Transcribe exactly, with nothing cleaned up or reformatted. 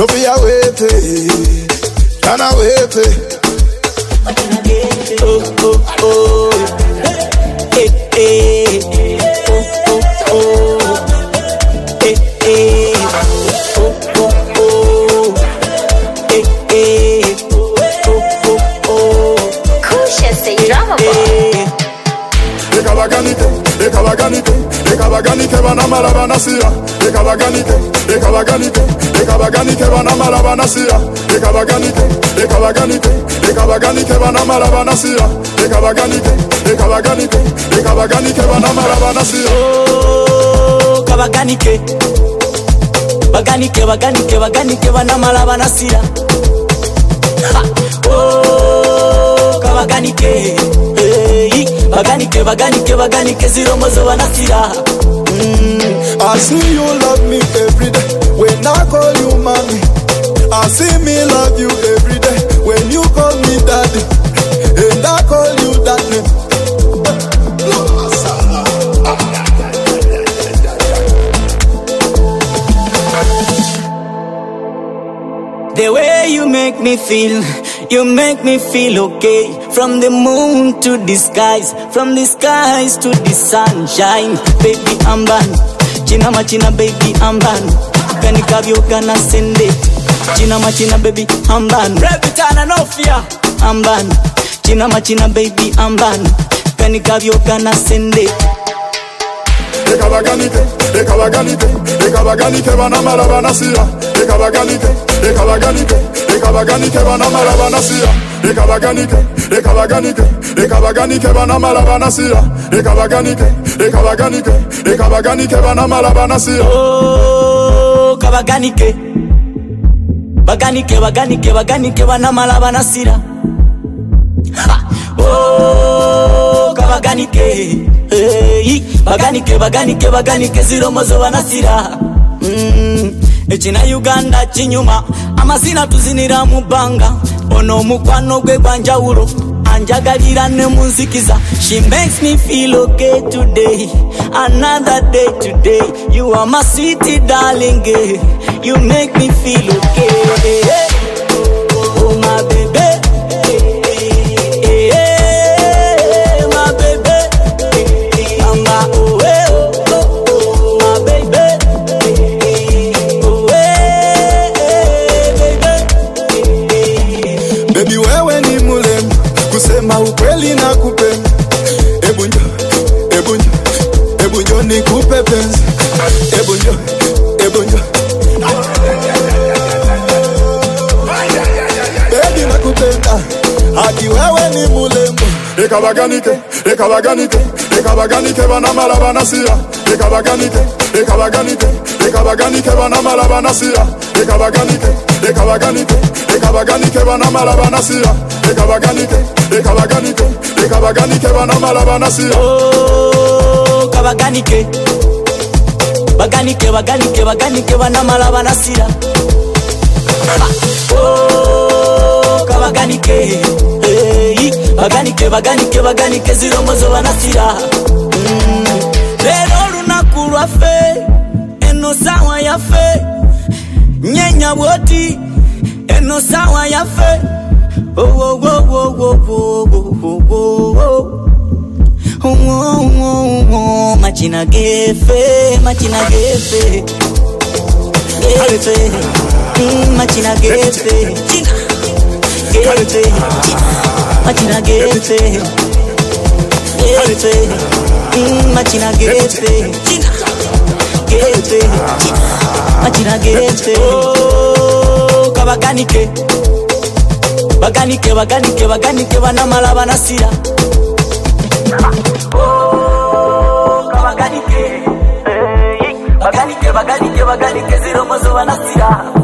no fear wait, can I wait? Oh oh oh, eh eh, oh oh oh, eh eh, oh oh oh, eh eh, oh oh oh. Kusha say drama boy. Ekabaganike, ekabaganike, ekabaganike bana malabana sia. Ekabaganike, ekabaganike, ekabaganike bana malabana sia. Ekabaganike, ekabaganike, ekabaganike bana malabana sia. Ekabaganike, ekabaganike, ekabaganike bana malabana sia. Oh, kabaganike, baganike, baganike, baganike bana malabana sia. Oh, kabaganike, hey, baganike, baganike, baganike zero mozo banasira. Mm. I see you love me every day when I call you mommy. I see me love you every day when you call me daddy, and I call you daddy. The way you make me feel, you make me feel okay. From the moon to the skies, from the skies to the sunshine. Baby, I'm ban. China machina, baby, I'm ban. Kanikavyo kana sende. China machina, baby, I'm ban. Repitana no fear, I'm ban. China machina, baby, I'm ban. Kanikavyo kana sende. Ekabaganike, ekabaganike, ekabaganike bana malabana sia. Ekabaganike, ekabaganike, ekabaganike bana malabana sia. Ekabaganike, ekabaganike, ekabaganike bana malabana sia. Ekabaganike, ekabaganike, ekabaganike bana malabana sia. Oh, kabaganike, baganike, baganike, baganike bana malabana sia. Oh, kabaganike, hey, baganike, baganike, baganike zero mozo banasira. Mm, echina Uganda chinyuma, amazina tuzinira mubanga. Ono mukwano gwe gwanjawulo, anjagalira ne munzikiza. She makes me feel okay today, another day today. You are my sweetie darling, you make me feel okay. Oh my baby. Ukweli na kupenda, ebunjo, ebunjo, ebunjo ni kupe penzi, ebunjo, ebunjo. Baby na kupenda, hadi wewe ni mulembo. Ekabaganike, ekabaganike, ekabaganike bana malabana sia. Ekabaganike, ekabaganike, ekabaganike bana malabana sia. Ekabaganike, ekabaganike, ekabaganike bana malabana sia. Ekabaganike, ekabaganike, ekabaganike bana malabana sia. Oh, kabaganike, baganike, baganike, baganike bana malabana sia. Oh, kabaganike, hey, baganike, baganike, baganike zero mozo banasira. Mm. Lero lunaku lwaffe, eno sawa yaffe, nyenya bwoti, eno sawa yaffe. Oh, oh, oh, oh, oh, oh, oh, oh, oh. Oh, oh, oh, oh, machina gefe, machina gefe, gefe, mm, machina gefe, gefe, machina gefe, gefe, mm, machina gefe, gefe, machina gefe. Oh, kabaganike, baganike, baganike, baganike bana malabana sia. Oh, kabaganike, hey, baganike, baganike, baganike zero mozo banasira.